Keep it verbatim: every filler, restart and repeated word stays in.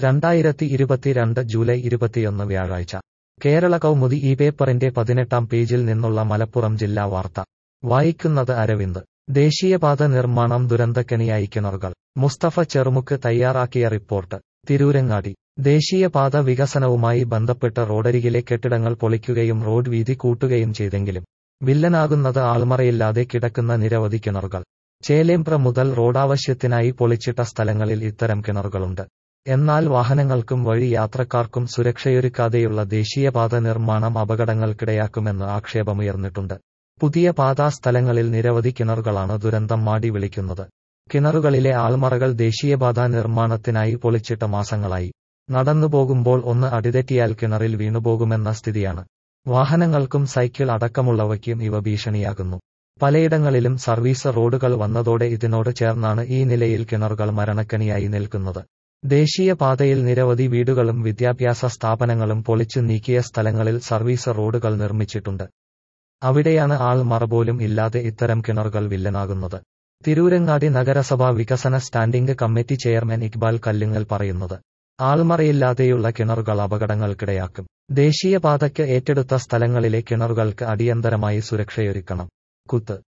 രണ്ടായിരത്തി ഇരുപത്തിരണ്ട് ജൂലൈ ഇരുപത്തിയൊന്ന് വ്യാഴാഴ്ച കേരള കൗമുദി ഈ പേപ്പറിന്റെ പതിനെട്ടാം പേജിൽ നിന്നുള്ള മലപ്പുറം ജില്ലാ വാർത്ത വായിക്കുന്നത് അരവിന്ദ്. ദേശീയപാത നിർമ്മാണം ദുരന്തക്കെണിയായി കിണറുകൾ. മുസ്തഫ ചെറുമുക്ക് തയ്യാറാക്കിയ റിപ്പോർട്ട്. തിരൂരങ്ങാടി. ദേശീയപാത വികസനവുമായി ബന്ധപ്പെട്ട് റോഡരികിലെ കെട്ടിടങ്ങൾ പൊളിക്കുകയും റോഡ് വീതി കൂട്ടുകയും ചെയ്തെങ്കിലും വില്ലനാകുന്നത് ആൾമറയില്ലാതെ കിടക്കുന്ന നിരവധി കിണറുകൾ. ചേലേമ്പ്ര മുതൽ റോഡാവശ്യത്തിനായി പൊളിച്ചിട്ട സ്ഥലങ്ങളിൽ ഇത്തരം കിണറുകളുണ്ട്. എന്നാൽ വാഹനങ്ങൾക്കും വഴി യാത്രക്കാർക്കും സുരക്ഷയൊരുക്കാതെയുള്ള ദേശീയപാത നിർമ്മാണം അപകടങ്ങൾക്കിടയാക്കുമെന്ന് ആക്ഷേപമുയർന്നിട്ടുണ്ട്. പുതിയ പാതാ സ്ഥലങ്ങളിൽ നിരവധി കിണറുകളാണ് ദുരന്തം മാടി വിളിക്കുന്നത്. കിണറുകളിലെ ആൾമറകൾ ദേശീയപാത നിർമ്മാണത്തിനായി പൊളിച്ചിട്ട മാസങ്ങളായി. നടന്നുപോകുമ്പോൾ ഒന്ന് അടിതെറ്റിയാൽ കിണറിൽ വീണുപോകുമെന്ന സ്ഥിതിയാണ്. വാഹനങ്ങൾക്കും സൈക്കിൾ അടക്കമുള്ളവയ്ക്കും ഇവ ഭീഷണിയാകുന്നു. പലയിടങ്ങളിലും സർവീസ് റോഡുകൾ വന്നതോടെ ഇതിനോട് ചേർന്നാണ് ഈ നിലയിൽ കിണറുകൾ മരണക്കെണിയായി നിൽക്കുന്നത്. ദേശീയപാതയിൽ നിരവധി വീടുകളും വിദ്യാഭ്യാസ സ്ഥാപനങ്ങളും പൊളിച്ചു നീക്കിയ സ്ഥലങ്ങളിൽ സർവീസ് റോഡുകൾ നിർമ്മിച്ചിട്ടുണ്ട്. അവിടെയാണ് ആൾമറ പോലും ഇല്ലാതെ ഇത്തരം കിണറുകൾ വില്ലനാകുന്നത്. തിരൂരങ്ങാടി നഗരസഭാ വികസന standing committee chairman Iqbal Kallungal പറയുന്നത്, ആൾമറയില്ലാതെയുള്ള കിണറുകൾ അപകടങ്ങൾക്കിടയാക്കും. ദേശീയപാതയ്ക്ക് ഏറ്റെടുത്ത സ്ഥലങ്ങളിലെ കിണറുകൾക്ക് അടിയന്തരമായി സുരക്ഷയൊരുക്കണം. കുത്ത്